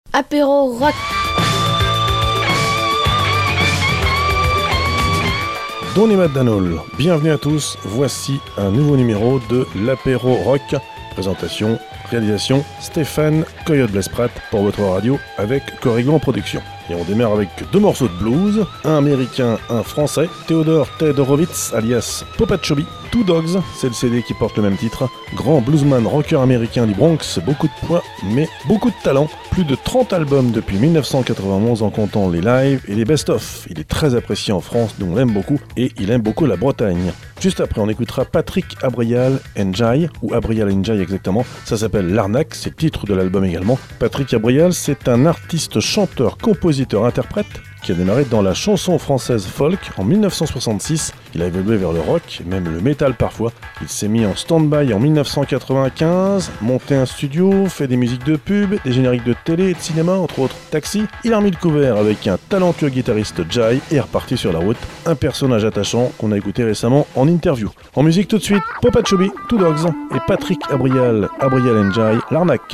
Apéro rock. Don et Matt Danol, bienvenue à tous, voici un nouveau numéro de l'Apéro Rock. Présentation, réalisation, Stéphane Coyote Blesprat pour votre radio avec Corrigan en production. Et on démarre avec deux morceaux de blues, un américain, un français, Theodore Ted Horowitz alias Popachobi. Two Dogs, c'est le CD qui porte le même titre. Grand bluesman rocker américain du Bronx, beaucoup de poids, mais beaucoup de talent. Plus de 30 albums depuis 1991 en comptant les lives et les best-of. Il est très apprécié en France, dont on l'aime beaucoup, et il aime beaucoup la Bretagne. Juste après, on écoutera Patrick Abrial Njai, ou Abrial Njai exactement. Ça s'appelle L'Arnaque, c'est le titre de l'album également. Patrick Abrial, c'est un artiste, chanteur, compositeur, interprète qui a démarré dans la chanson française folk en 1966. Il a évolué vers le rock, et même le métal parfois. Il s'est mis en stand-by en 1995, monté un studio, fait des musiques de pub, des génériques de télé et de cinéma, entre autres Taxi. Il a remis le couvert avec un talentueux guitariste Jai et est reparti sur la route. Un personnage attachant qu'on a écouté récemment en interview. En musique tout de suite, Popachobi, Two Dogs et Patrick Abrial Njai, L'Arnaque.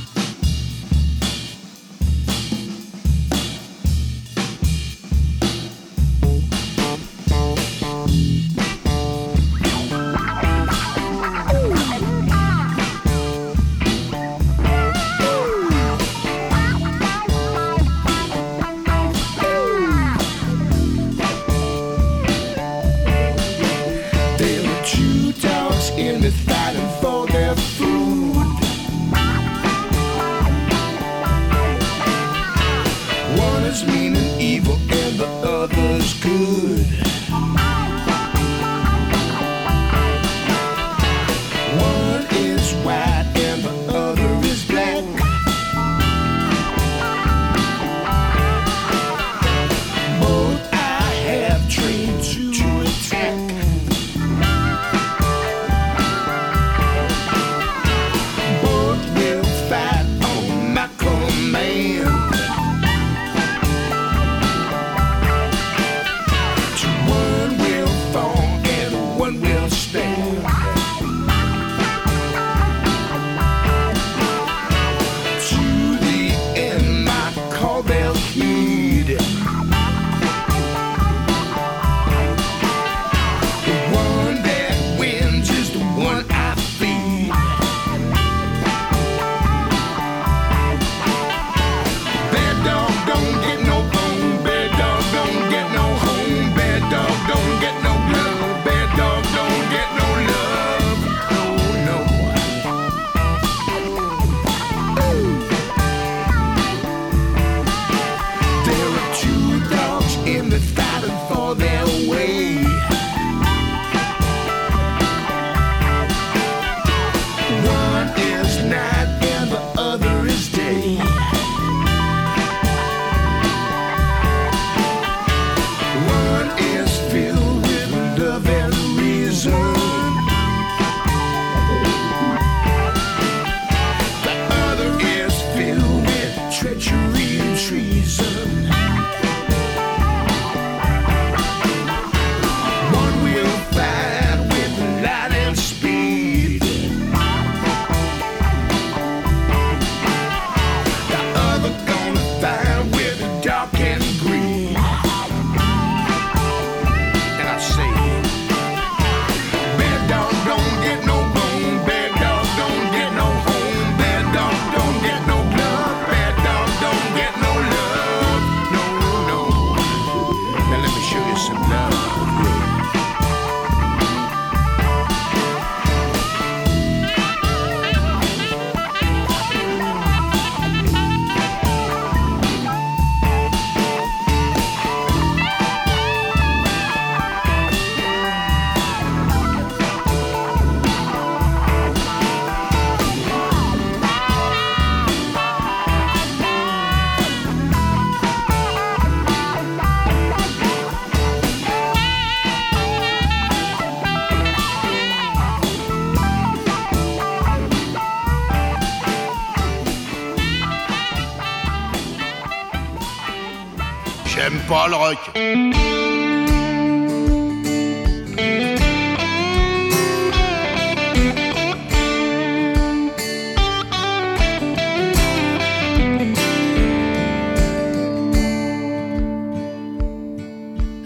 J'aime pas le rock.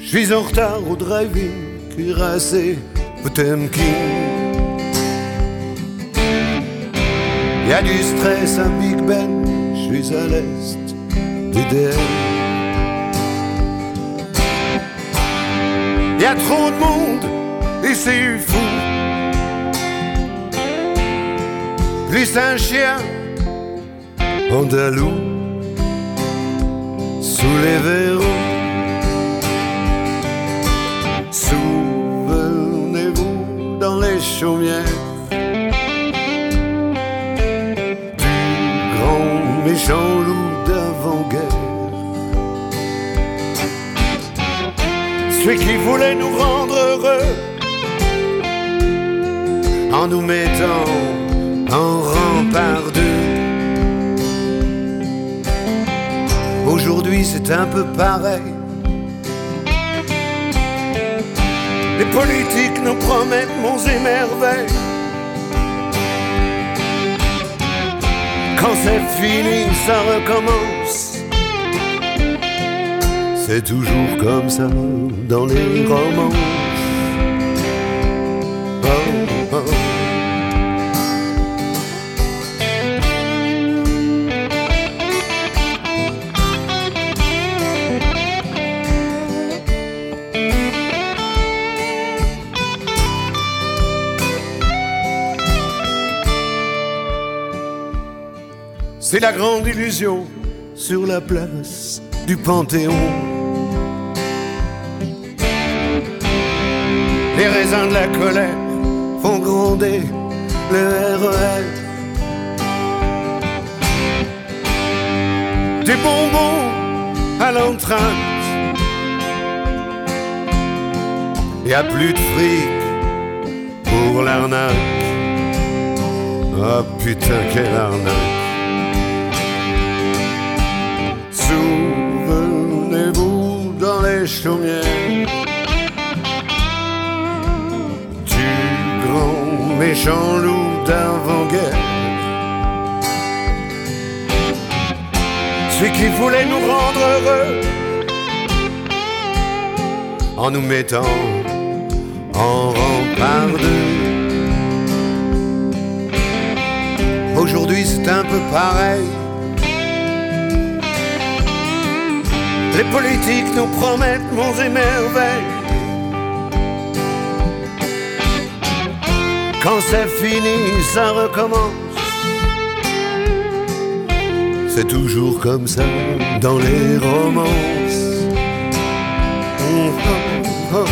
Je suis en retard au drive-in, cuirassé, Potemkin. Y'a du stress à Big Ben, je suis à l'est d'Éden. Y'a trop de monde et c'est fou. Plus un chien andalou sous les verrous. Souvenez-vous dans les chaumières du grand méchant loup d'avant-guerre, celui qui voulait nous rendre heureux en nous mettant en rang par deux. Aujourd'hui c'est un peu pareil. Les politiques nous promettent monts et merveilles. Quand c'est fini, ça recommence. C'est toujours comme ça dans les romances. Oh, oh. C'est la grande illusion sur la place du Panthéon. Les raisins de la colère font gronder le RER. Des bonbons à l'entracte. Y'a plus de fric pour l'arnaque. Ah putain, quelle arnaque. Souvenez-vous dans les chaumières du grand méchant loup d'avant-guerre, celui qui voulait nous rendre heureux en nous mettant en rang par deux. Aujourd'hui c'est un peu pareil. Les politiques nous promettent monts et merveilles. Quand c'est fini, ça recommence. C'est toujours comme ça dans les romances. Oh, oh, oh.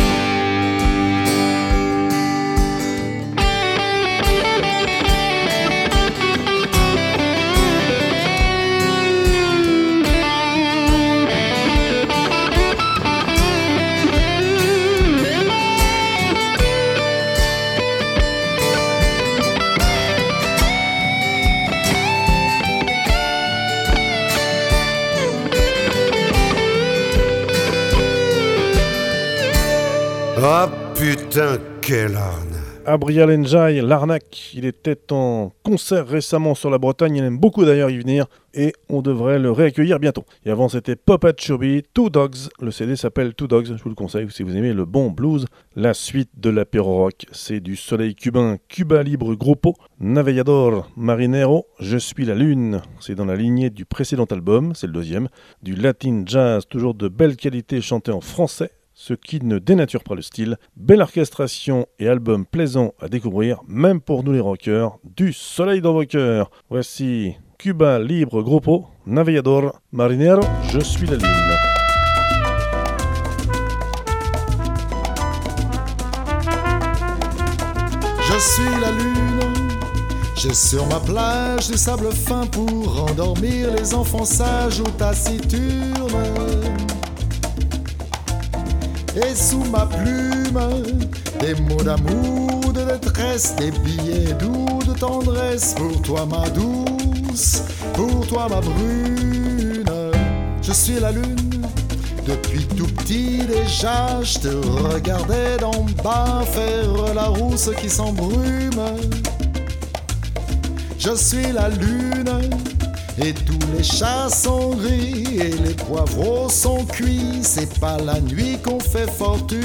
Ah putain, quelle arnaque. Abrial Njai, l'arnaque, il était en concert récemment sur la Bretagne, il aime beaucoup d'ailleurs y venir et on devrait le réaccueillir bientôt. Et avant c'était Papa Chobi, Two Dogs, le CD s'appelle Two Dogs, je vous le conseille si vous aimez le bon blues. La suite de l'apéro rock, c'est du soleil cubain, Cuba Libre Grupo, Navegador Marinero, Je suis la lune, c'est dans la lignée du précédent album, c'est le deuxième, du latin jazz, toujours de belle qualité chanté en français, ce qui ne dénature pas le style. Belle orchestration et album plaisant à découvrir, même pour nous les rockers, du soleil dans vos cœurs. Voici Cuba Libre Grupo, Navegador Marinero, Je suis la lune. Je suis la lune, j'ai sur ma plage du sable fin pour endormir les enfants sages ou taciturnes. Et sous ma plume, des mots d'amour, de détresse, des billets doux de tendresse pour toi ma douce, pour toi ma brune. Je suis la lune, depuis tout petit déjà, je te regardais d'en bas faire la rousse qui s'embrume. Je suis la lune, et tous les chats sont gris, et les poivreaux sont cuits, c'est pas la nuit qu'on fait fortune.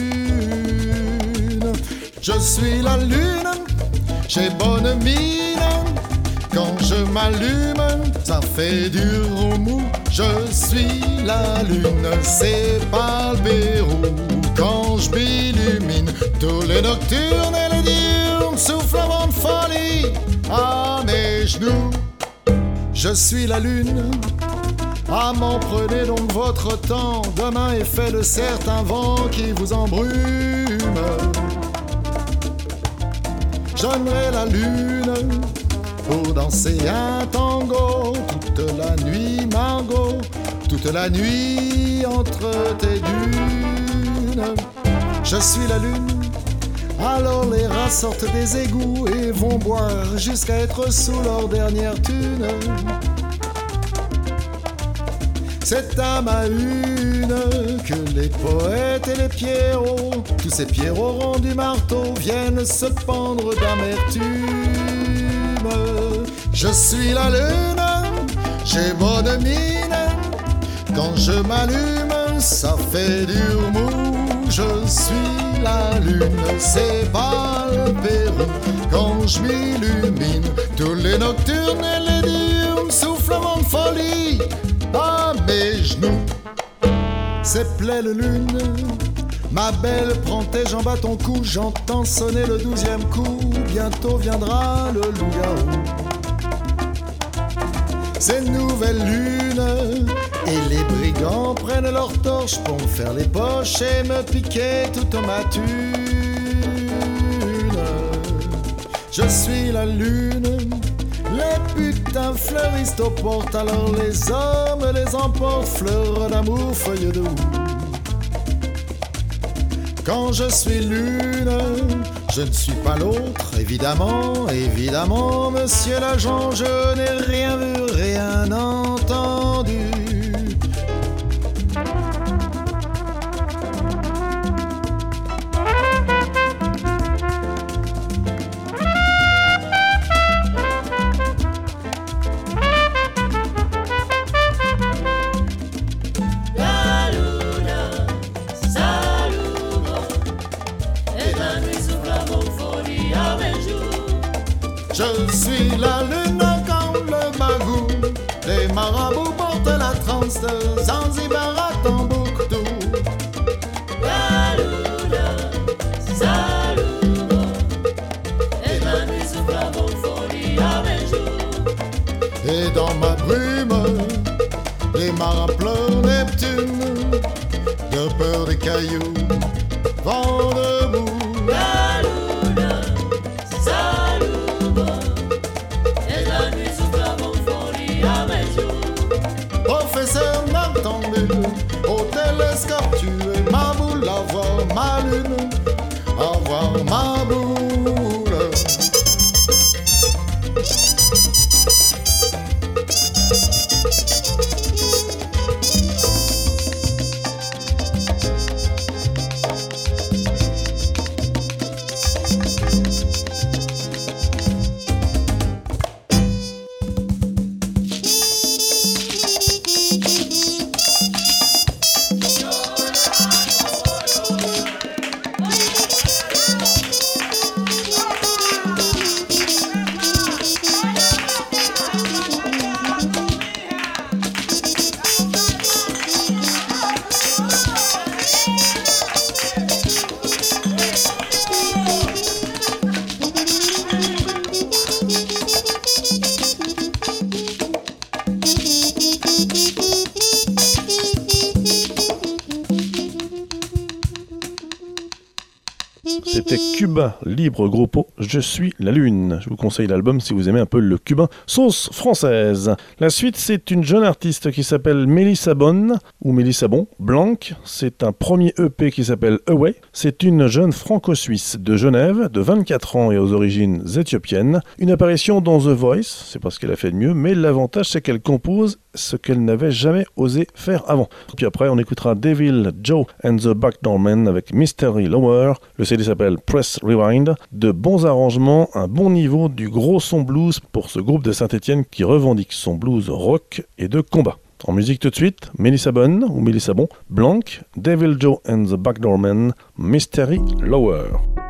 Je suis la lune, j'ai bonne mine. Quand je m'allume, ça fait du remous. Je suis la lune, c'est pas le Pérou. Quand je m'illumine, tous les nocturnes et les diurnes soufflent un vent de folie à mes genoux. Je suis la lune, ah m'en prenez donc votre temps. Demain est fait de certains vents qui vous embrument. J'aimerais la lune pour danser un tango toute la nuit, Margot, toute la nuit entre tes dunes. Je suis la lune, alors les rats sortent des égouts et vont boire jusqu'à être sous leur dernière thune. C'est à ma une que les poètes et les pierrots, tous ces pierrots rendus marteaux, viennent se pendre d'amertume. Je suis la lune, j'ai bonne mine. Quand je m'allume, ça fait du remous. Je suis la lune, c'est pas le Pérou. Quand je m'illumine, tous les nocturnes et les diurnes soufflent un vent de folie à mes genoux. C'est pleine lune, ma belle, prends tes jambes à ton cou. J'entends sonner le 12e coup, bientôt viendra le loup-garou. C'est une nouvelle lune, et les brigands prennent leurs torches pour me faire les poches et me piquer toute ma thune. Je suis la lune, les putains fleurisent aux portes, alors les hommes les emportent, fleurs d'amour, feuilles de houx. Quand je suis lune, je ne suis pas l'autre, évidemment, évidemment, monsieur l'agent, je n'ai rien vu, rien entendu. Je suis la lune quand le bagou, les marabouts portent la transe de Zanzibar à Tombouctou. La luna, saludo, et la nuit souffle à vos folies à mes jours. Et dans ma brume, les marins pleurent Neptune, de peur des cailloux, vent debout. La luna, saludo, professeur Nartendu, au télescope tu es ma boule, au revoir ma lune, au revoir ma boule. C'était Cuba Libre Gruppo, Je suis la lune. Je vous conseille l'album si vous aimez un peu le cubain sauce française. La suite, c'est une jeune artiste qui s'appelle Mélissa Bonne, ou Mélissa Bon, Blanc. C'est un premier EP qui s'appelle Away. C'est une jeune franco-suisse de Genève, de 24 ans et aux origines éthiopiennes. Une apparition dans The Voice, c'est pas ce qu'elle a fait de mieux, mais l'avantage c'est qu'elle compose ce qu'elle n'avait jamais osé faire avant. Puis après, on écoutera Devil Joe and the Backdoor Men avec Mystery Lower. Le CD s'appelle Press Rewind. De bons arrangements, un bon niveau, du gros son blues pour ce groupe de Saint-Étienne qui revendique son blues rock et de combat. En musique tout de suite, Melissa Bon, Blanc, Devil Joe and the Backdoor Men, Mystery Lower.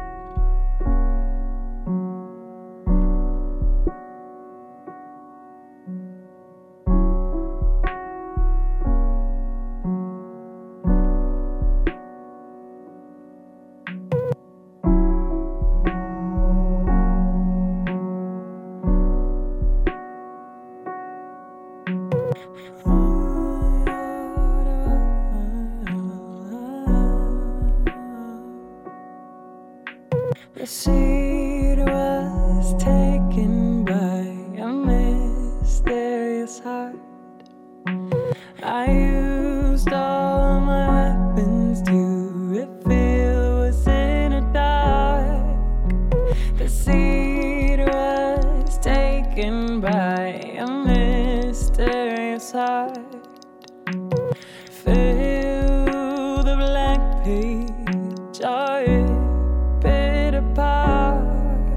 The seed was taken by a mysterious heart. I used all my weapons to reveal what's in the dark. The seed was taken by a mysterious heart. Fill the blank page, apart.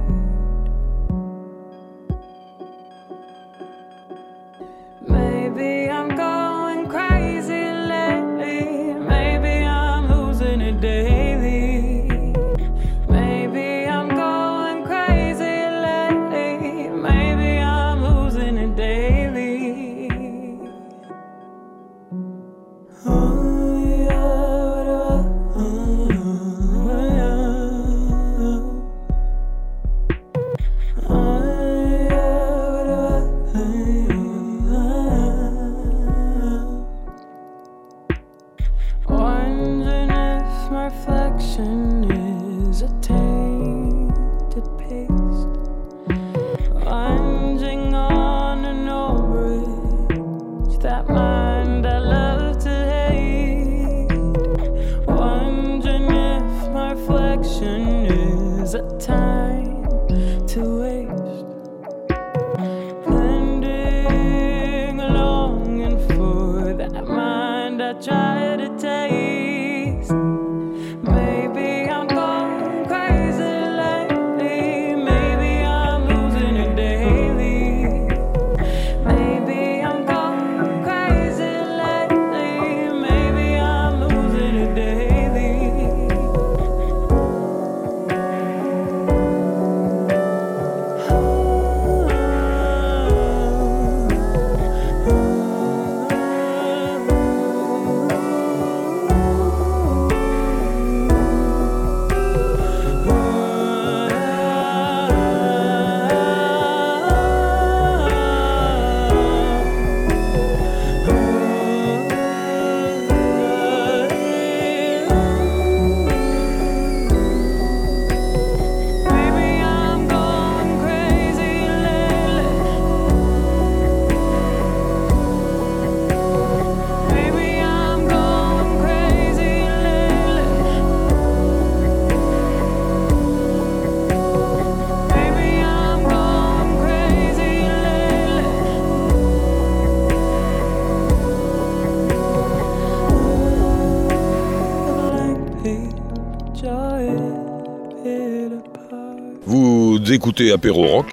Maybe I'm going crazy lately. Maybe I'm losing it daily. Maybe I'm going crazy lately. Maybe I'm losing it daily. Is a tainted paste, lunging on an old bridge, that mind I love to hate, wondering if my reflection is a time to waste, blending, longing for that mind I try to taste. Maybe I'm going crazy lately. Maybe I'm losing it daily. Maybe I'm going crazy lately. Maybe I'm losing it daily. Vous écoutez Apéro Rock.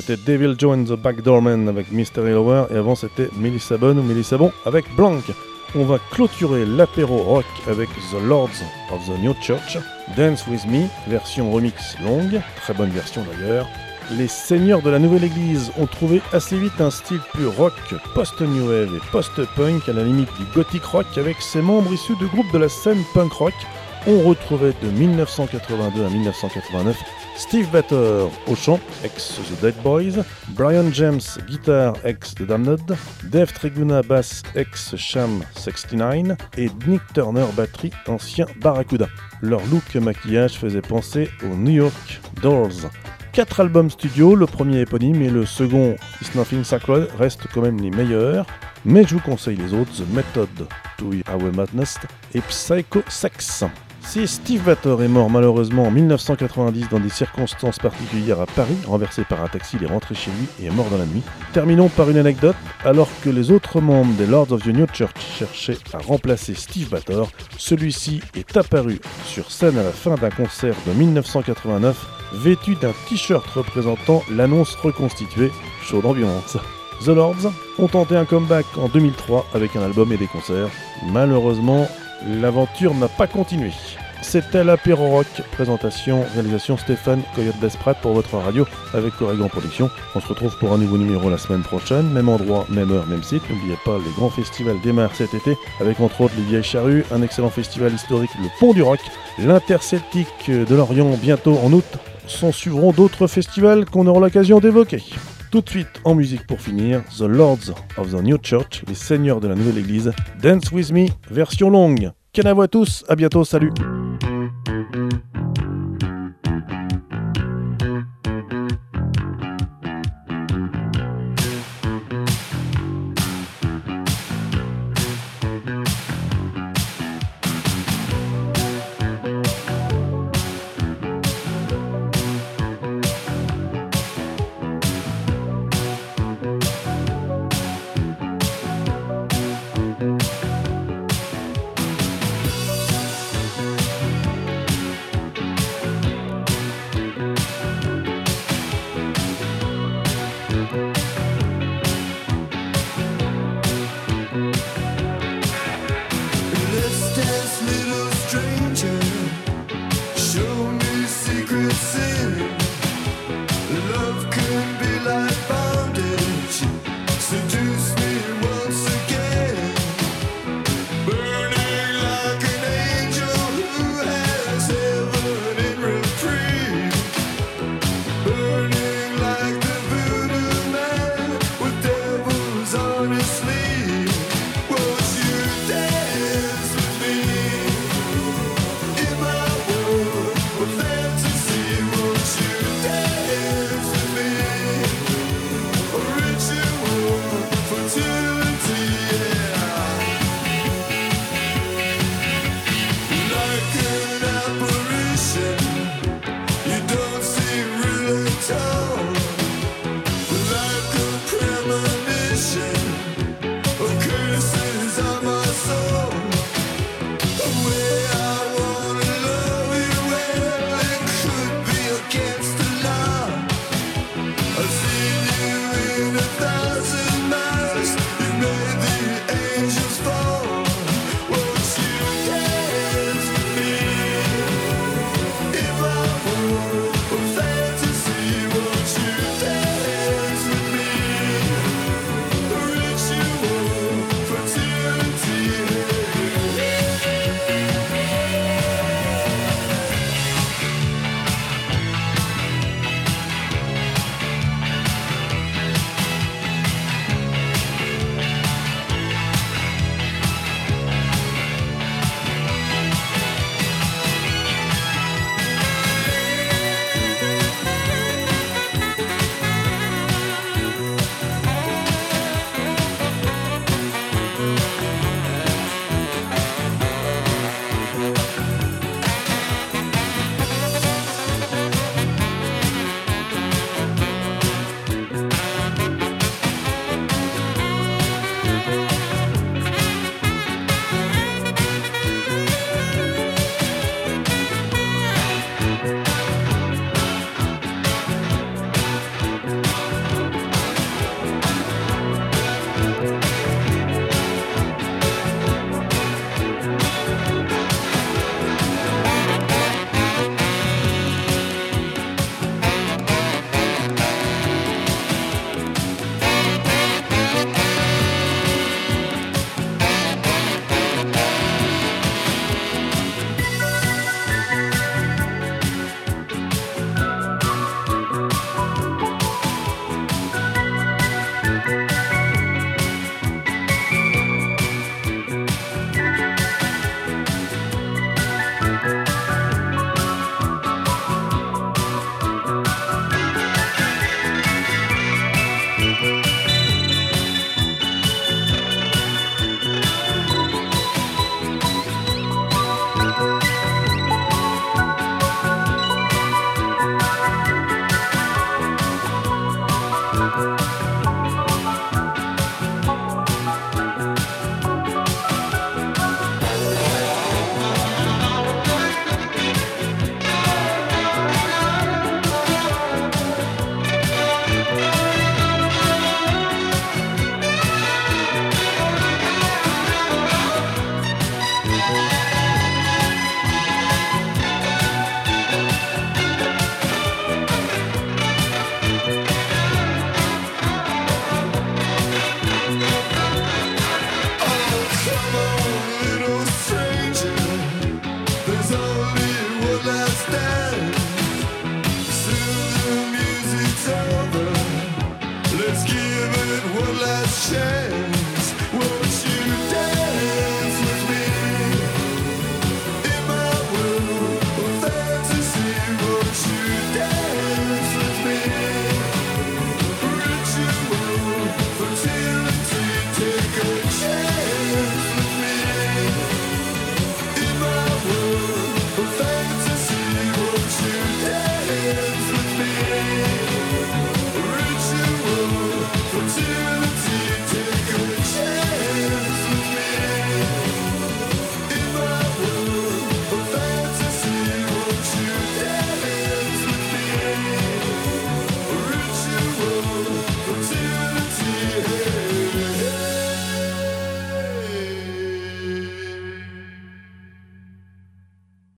c'était Devil Joe and the Backdoorman avec Mystery Lover, et avant c'était Melissa Bonne ou Melissa Bon avec Blanc. On va clôturer l'apéro rock avec The Lords of the New Church, Dance With Me, version remix longue, très bonne version d'ailleurs. Les seigneurs de la Nouvelle Église ont trouvé assez vite un style plus rock, post-new wave et post-punk, à la limite du gothic rock, avec ses membres issus de groupes de la scène punk rock. On retrouvait de 1982 à 1989 Steve Batter au chant, ex The Dead Boys, Brian James, guitare, ex The Damned, Dave Triguna, basse, ex Sham 69, et Nick Turner, batterie, ancien Barracuda. Leur look et maquillage faisaient penser aux New York Dolls. 4 albums studio, le premier éponyme et le second Is Nothing Sacred restent quand même les meilleurs, mais je vous conseille les autres, The Method to Our Madness et Psycho Sex. Si Steve Batter est mort malheureusement en 1990 dans des circonstances particulières à Paris, renversé par un taxi, il est rentré chez lui et est mort dans la nuit. Terminons par une anecdote. Alors que les autres membres des Lords of the New Church cherchaient à remplacer Steve Batter, celui-ci est apparu sur scène à la fin d'un concert de 1989, vêtu d'un t-shirt représentant l'annonce reconstituée, chaud d'ambiance. The Lords ont tenté un comeback en 2003 avec un album et des concerts. Malheureusement, l'aventure n'a pas continué. C'était l'apéro rock, présentation, réalisation Stéphane Coyote Desprat pour votre radio avec Corrigan Production. On se retrouve pour un nouveau numéro la semaine prochaine, même endroit, même heure, même site. N'oubliez pas, les grands festivals démarrent cet été avec entre autres les Vieilles Charrues, un excellent festival historique, le Pont du Rock, l'Interceltique de Lorient bientôt en août. S'en suivront d'autres festivals qu'on aura l'occasion d'évoquer. Tout de suite, en musique pour finir, The Lords of the New Church, les seigneurs de la Nouvelle Église, Dance With Me, version longue. Canavo à tous, à bientôt, salut.